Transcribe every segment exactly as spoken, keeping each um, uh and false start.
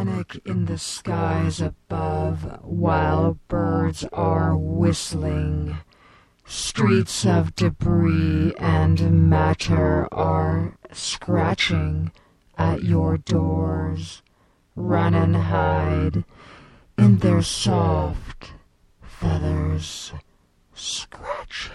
panic in the skies above, while birds are whistling. Streets of debris and matter are scratching at your doors. Run and hide in their soft feathers scratching.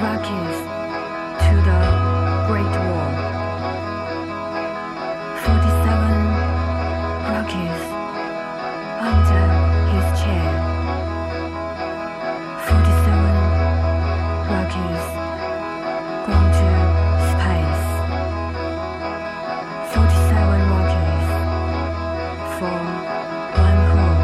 Rockies to the Great Wall. Forty-seven Rockies under his chair. Forty-seven Rockies gone to space. Forty-seven Rockies for one home.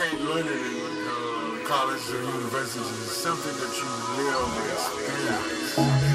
can't learn it in uh, colleges or universities. It's something that you live and experience.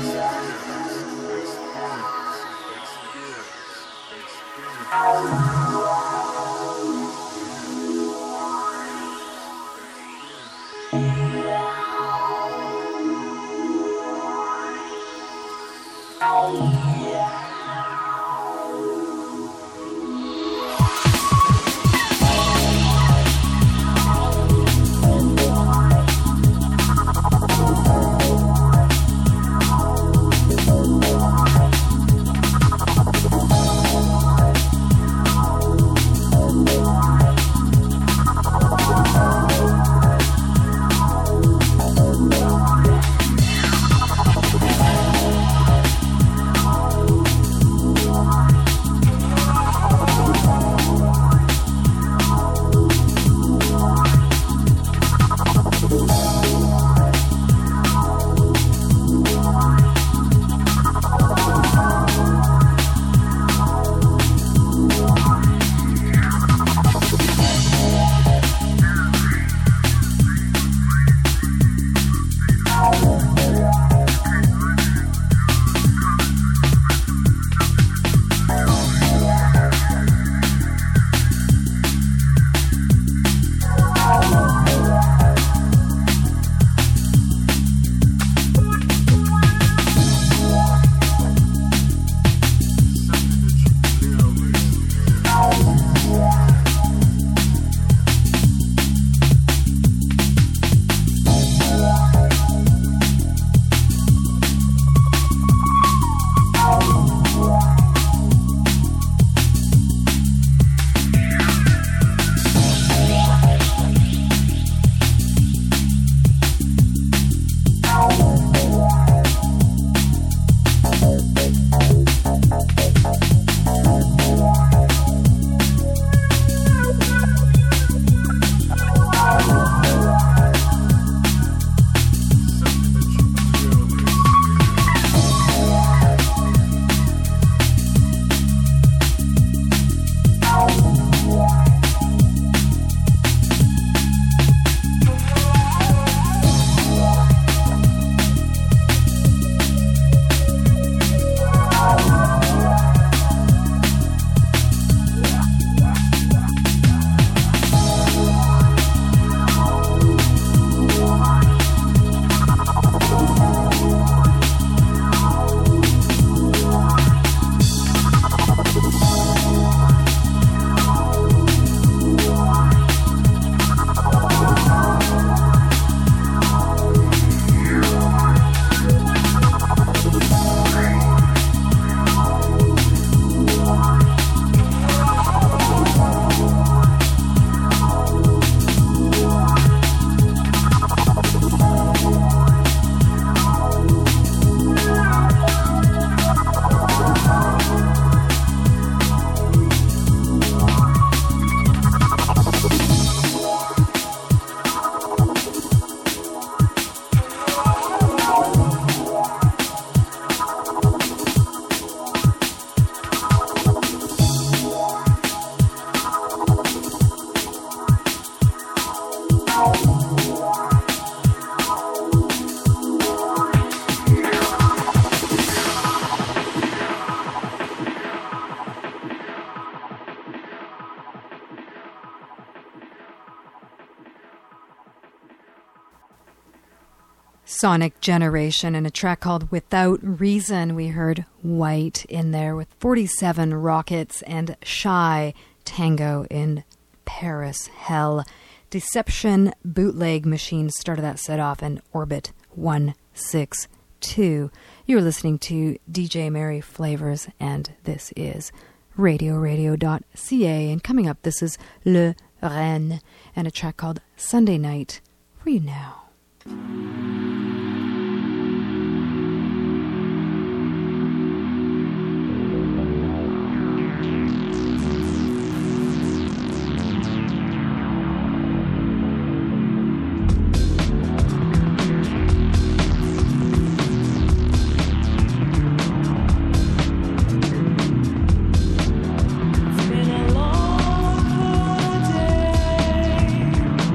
Sonic Generation and a track called Without Reason. We heard White in there with forty-seven Rockets and Shy Tango in Paris Hell. Deception Bootleg Machine started that set off, and Orbit one six two. You're listening to D J Mary Flavors, and this is radio radio dot c a. And coming up, this is Le Rennes and a track called Sunday Night for you now. Been a long holiday.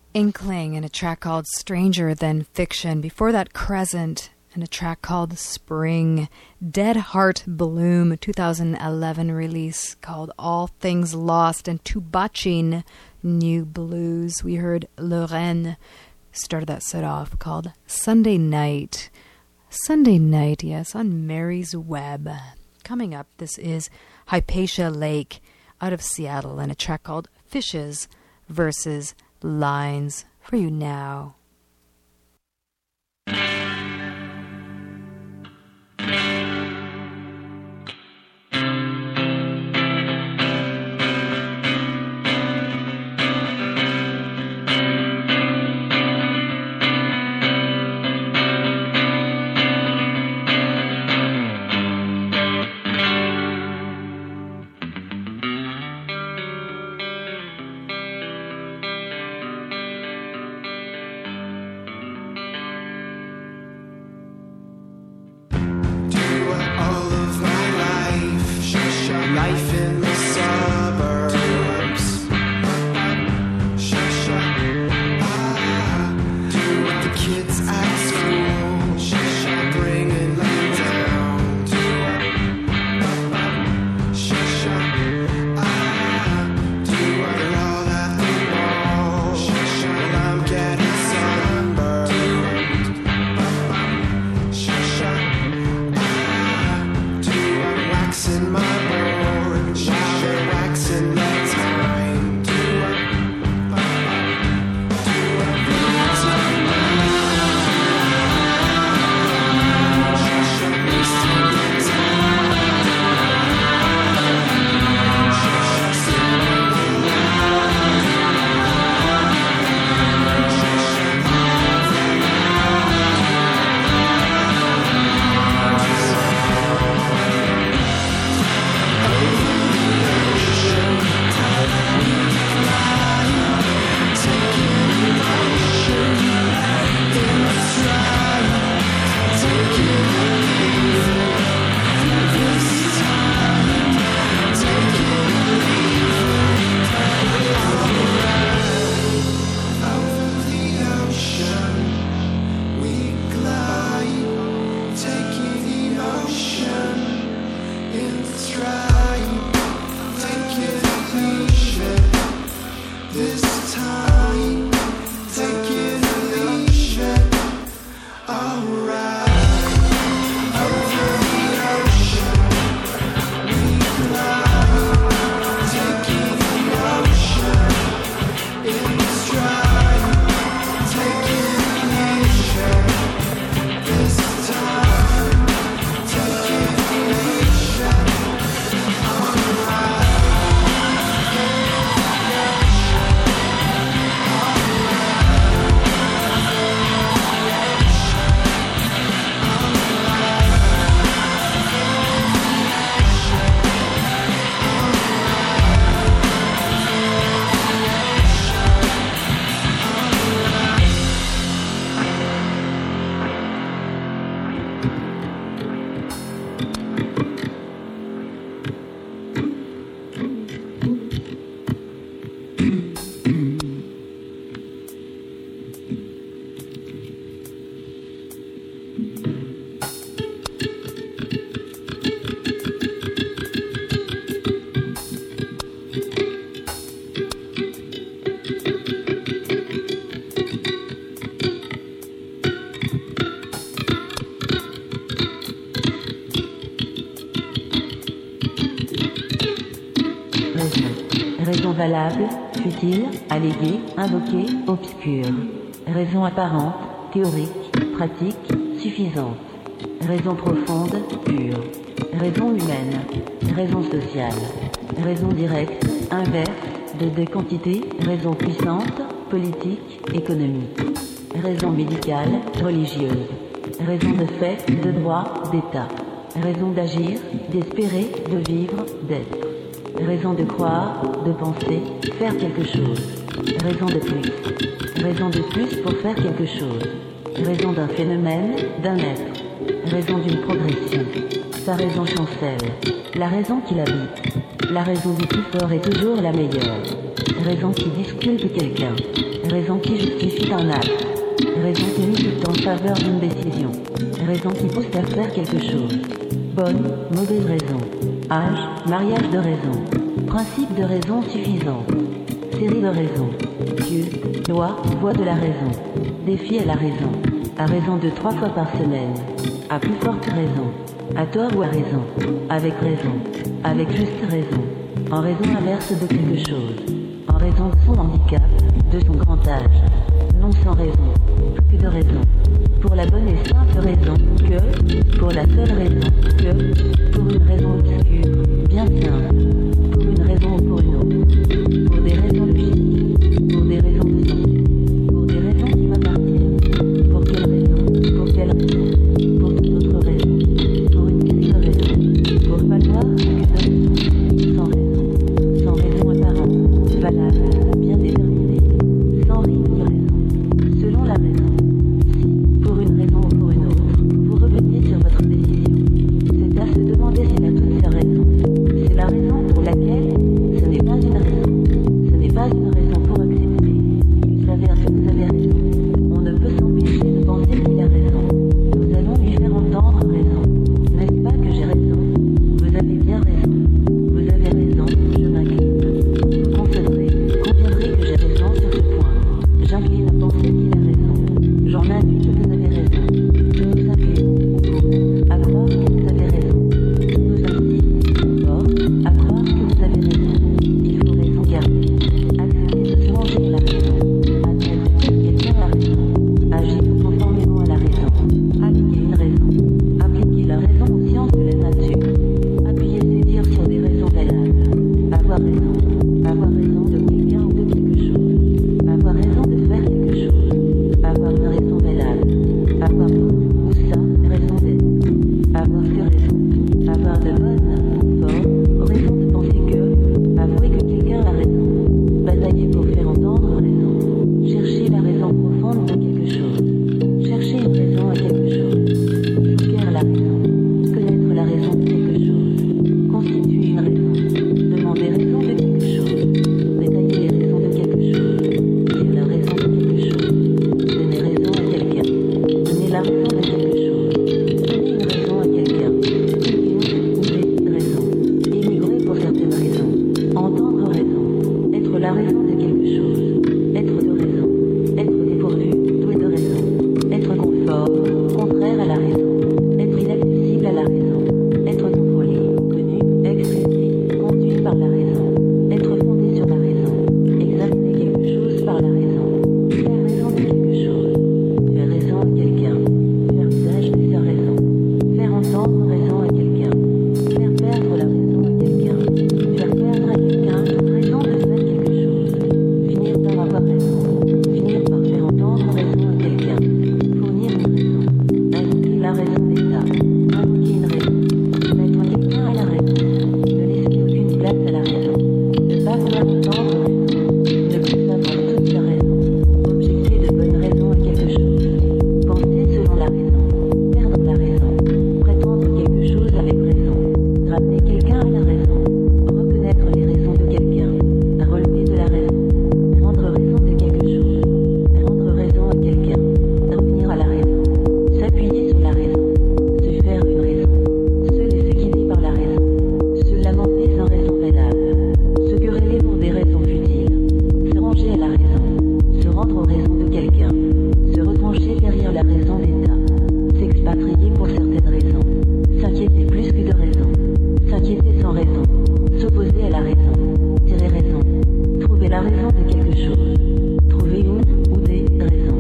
Inkling and a track called Stranger Than Fiction. Before that, Crescent and a track called Spring. Dead Heart Bloom, two thousand eleven release called All Things Lost. And Tubachin, New Blues. We heard Lorraine started that set off called Sunday Night. Sunday Night, yes, on Mary's Web. Coming up, this is Hypatia Lake out of Seattle and a track called Fishes versus Lines for you now. Raison valable, futile, alléguée, invoquée, obscure. Raison apparente, théorique, pratique, suffisante. Raison profonde, pure. Raison humaine, raison sociale. Raison directe, inverse, de deux quantités, raison puissante, politique, économique. Raison médicale, religieuse. Raison de fait, de droit, d'état. Raison d'agir, d'espérer, de vivre, d'être. Raison de croire, de penser, faire quelque chose. Raison de plus. Raison de plus pour faire quelque chose. Raison d'un phénomène, d'un être. Raison d'une progression. Sa raison chancelle. La raison qui l'habite. La raison du plus fort est toujours la meilleure. Raison qui disculpe quelqu'un. Raison qui justifie un acte. Raison qui milite en faveur d'une décision. Raison qui pousse à faire quelque chose. Bonne, mauvaise raison. Âge, mariage de raison. Principe de raison suffisante. Série de raisons. Dieu, loi, voie de la raison. Défi à la raison. À raison de trois fois par semaine. À plus forte raison. À tort ou à raison. Avec raison. Avec juste raison. En raison inverse de quelque chose. En raison de son handicap, de son grand âge. Non sans raison. Plus que de raison. Pour la bonne et simple raison que, pour la seule raison que, pour une raison obscure, bien simple. Pour une raison ou pour une autre. Pour des raisons logiques. Pour des raisons de santé. Pour des raisons qui m'appartiennent. Pour quelle raison? Pour quelle raison? Pour toute autre raison. Pour une question de raison. Pour valoir que de raison. Sans raison. Sans raison apparente. Valable. Bien déterminée. Sans rime ni raison. Selon la raison. Si, pour une raison ou pour une autre, vous reveniez sur votre décision. C'est à se demander si la toute ces raisons. C'est la raison pour laquelle ce n'est pas une raison. Ce n'est pas une raison pour accepter. Il s'avère que vous avez raison. On ne peut s'empêcher de penser qu'il a raison. Nous allons lui faire entendre raison. N'est-ce pas que j'ai raison? Vous avez bien raison. Vous avez raison, je m'incline. Vous concéderez, conviendrez que j'ai raison sur ce point. J'incline à penser qu'il a raison. J'en induis que vous avez raison. Je nous incline, ou pour, à croire que vous avez raison. Je nous incite, or, à croire que vous avez raison. Il faut raison garder. Accepter de se ranger à la raison. Admettre que quelqu'un a raison. Agir conformément à la raison. Appliquer une raison. Appliquer la raison aux sciences de la nature. Appuyer ses dires sur des raisons valables. Avoir raison. Avoir raison de quelqu'un ou de quelque chose. Avoir raison de faire quelque chose. Avoir une raison valable. Avoir une ou ça, raison d'être. Avoir que raison. Avoir de bonnes, fortes, raisons de penser que. Avouer que quelqu'un a raison. Batailler pour faire entendre raison. Chercher la raison profonde de quelque chose. Chercher une raison à quelque chose. Jouir à la raison. Connaître la raison de quelque chose. Constituer une raison. Demander raison de quelque chose. Détailler les raisons de quelque chose. Dire la raison de quelque chose. Donner raison à quelqu'un. Donner la raison de quelque chose. Donner une raison à quelqu'un. Une ou des raisons. Émigrer pour certaines raisons. Entendre raison. Être la raison de quelque chose. Être de raison. Être dépourvu, doué de raison. Être conforme, contraire à la raison. Être inaccessible à la raison. Être contrôlé, connu, exprimé, conduit par la raison. Être fondé sur la raison. Examiner quelque chose par la raison. Faire raison de quelque chose. Faire raison à quelqu'un. Faire usage de sa raison. Faire entendre raison à quelqu'un. Faire perdre la raison à quelqu'un. Faire perdre à quelqu'un toute raison de faire quelque chose. Finir par avoir raison. Finir par faire entendre raison à quelqu'un. Fournir une raison. Invoquer la raison d'État. Invoquer une raison. Mettre quelqu'un à la raison. Ne laisser aucune place à la raison. Ne pas vouloir entendre raison. Ne plus avoir toute la raison. Objecter de bonnes raisons à quelque chose. Penser selon la raison. Perdre la raison. Prétendre quelque chose avec raison. Ramener quelqu'un à la raison. Reconnaître les raisons de quelqu'un. Relever de la raison. Rendre raison de quelque chose. Rendre raison à quelqu'un. Revenir à la raison. S'appuyer sur la raison. Se faire une raison. Se laisser guider par la raison. Se lamenter sans raison valable. Se quereller pour des raisons futiles. Se ranger à la raison. Se rendre aux raisons de quelqu'un. Se retrancher derrière la raison d'État. S'expatrier pour certaines raisons. S'inquiéter plus que de raison. S'inquiéter sans raison. S'opposer à la raison. Tirer raison. Trouver la raison de quelque chose. Trouver une ou des raisons.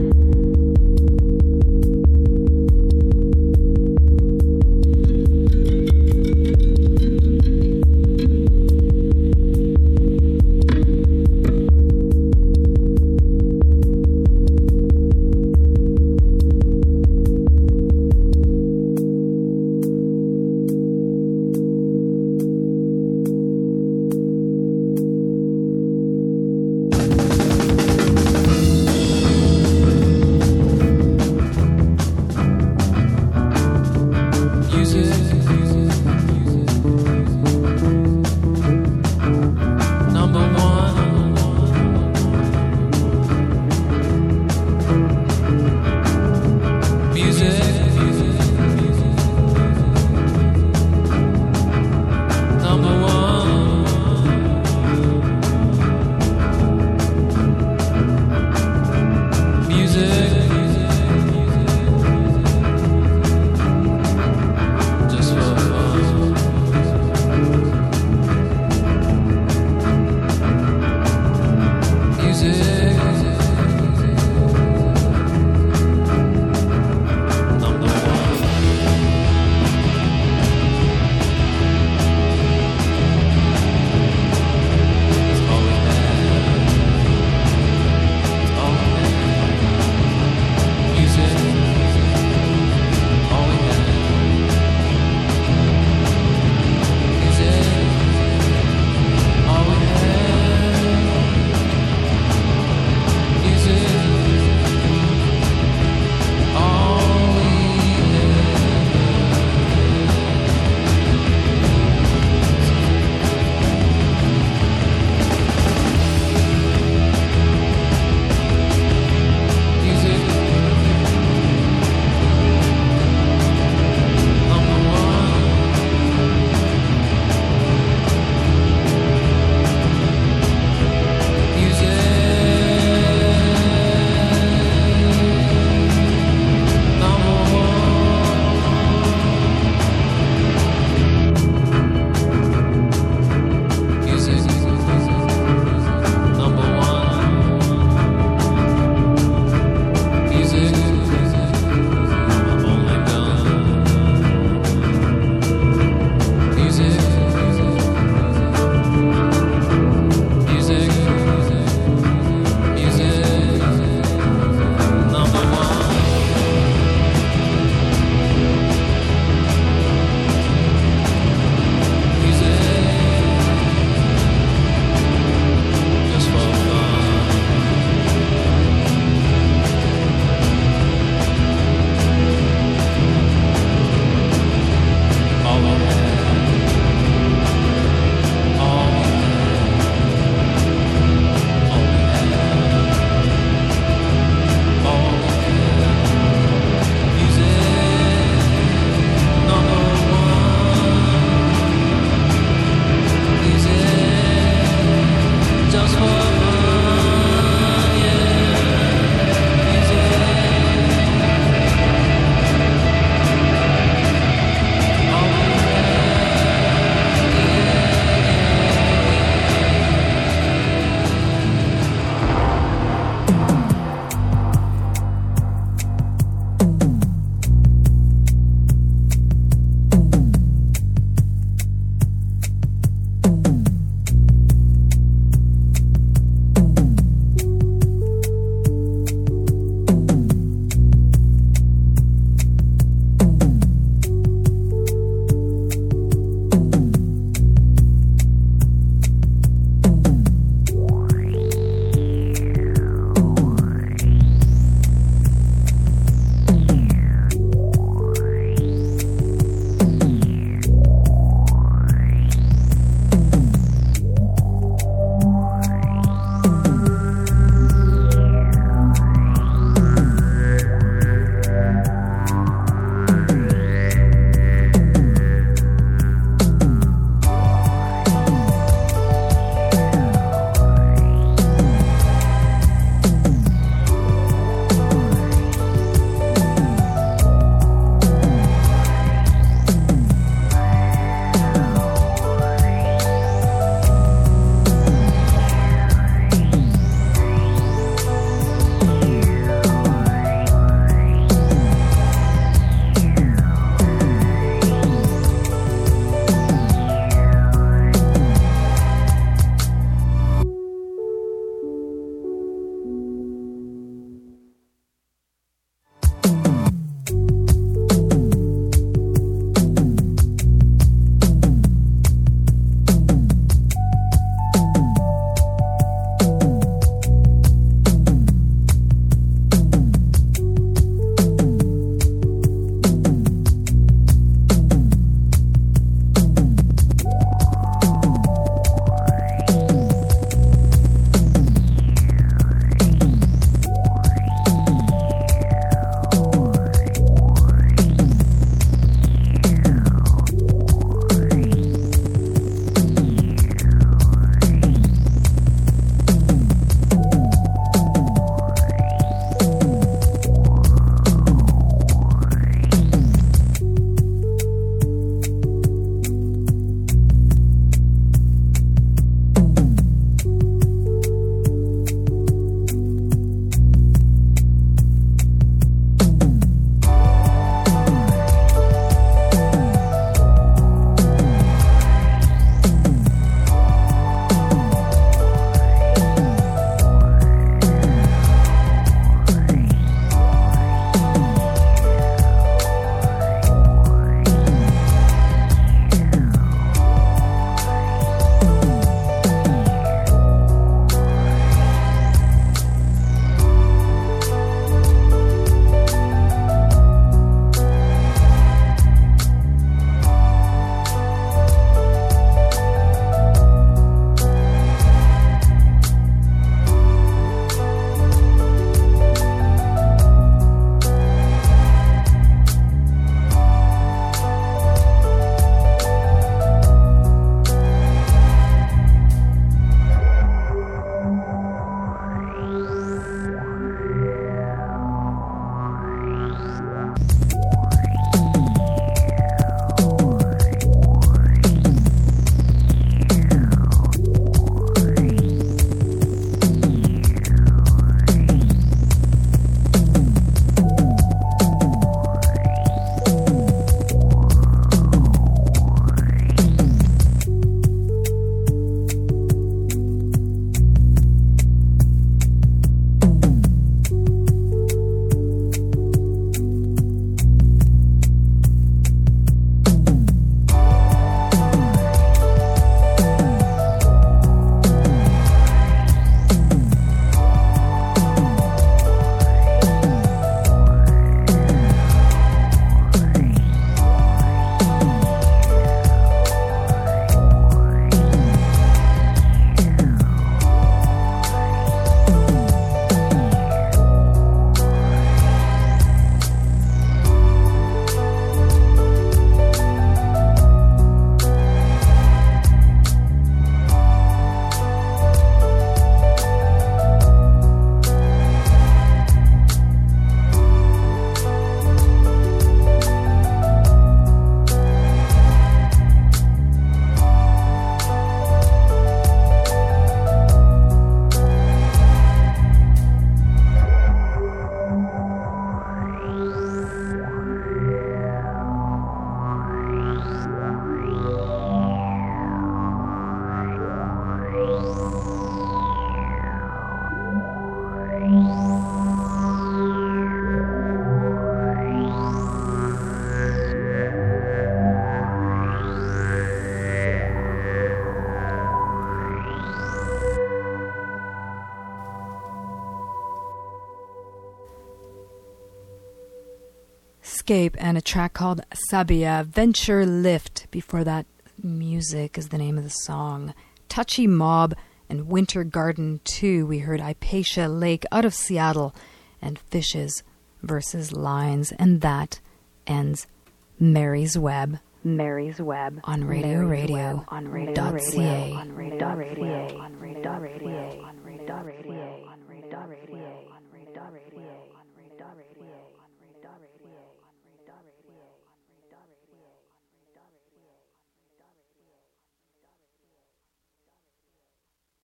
Escape and a track called Sabia. Venture Lift. Before that, Music is the name of the song. Touchy Mob and Winter Garden two. We heard Hypatia Lake out of Seattle and Fishes versus Lines. And that ends Mary's Web. Mary's Web on Radio Radio on Radio dot C A on Radio dot C A on Radio dot C A on Radio dot C A on Radio dot C A on Radio dot C A on Radio dot C A on Radio